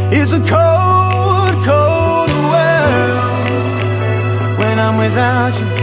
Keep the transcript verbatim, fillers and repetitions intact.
It's a cold, cold world when I'm without you.